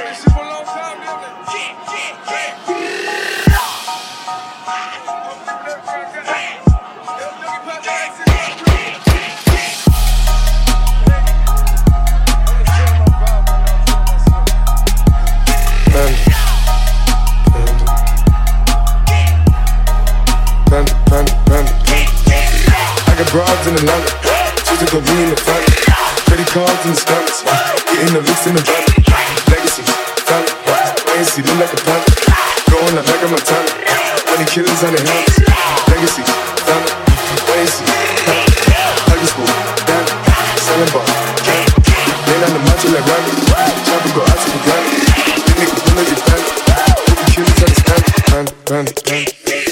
I got broads in Atlanta, just to go be in the family. Credit cards in the scammers, getting the licks in the van. Legacy, family, ANC, look like a panda. Going out like a Montana, money killers on their hands. Legacy, family, ANC, family. Huggy school, damn, selling ball, candy. Laying on the macho like Randy, chopper go out to the granny. Big nigga pull up your pants, put the killers on the stand. Panda.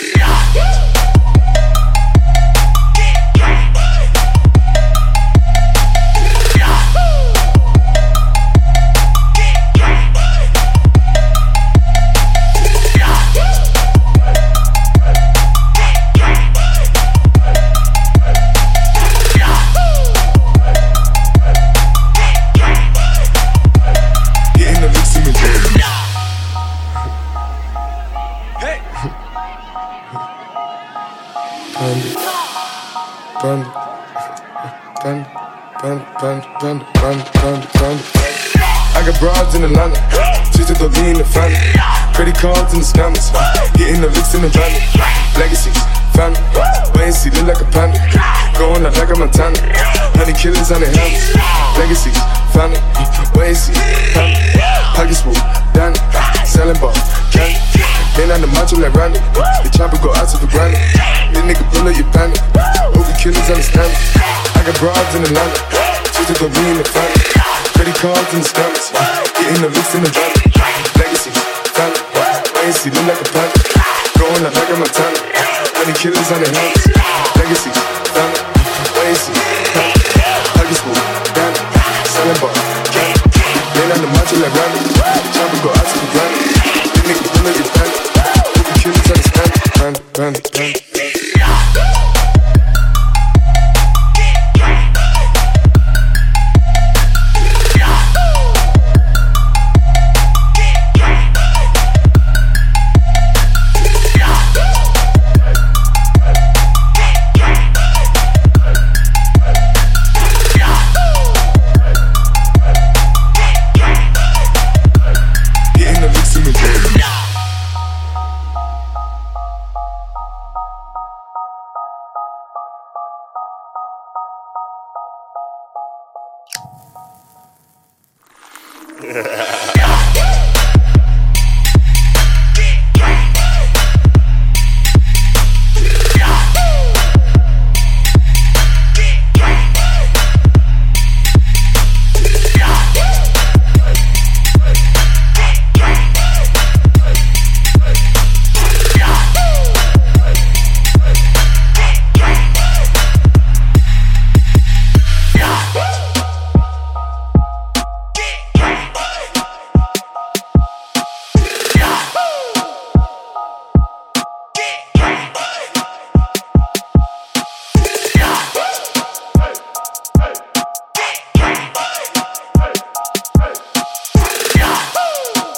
I got broads in Atlanta, just to go be in the family. Credit cards in the scammers, getting the licks in the van. Legacies, family, ANC, look like a panda. Going out like a Montana, honey killers on their hands. Legacies, family, ANC, family. Pocket smooth, Danny, selling ball, candy. Laying on the macho like Randy, the chopper go out to the granny. Big nigga pull up your panic, hope the killers understand it. I got broads in Atlanta, just to go be in the family. Credit cards and the scammers, getting the licks in the van. Legacy, family, ANC, look like a panda. Going out like a Montana, money killers on their hands. Legacy, family, ANC, family. Huggy school, Danny, selling ball, candy. Laying on the macho like Randy, chopper go out to the granny. Big nigga pull up your panic, hope the killers understand it. Panda.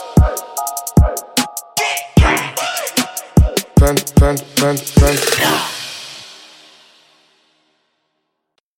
Panda.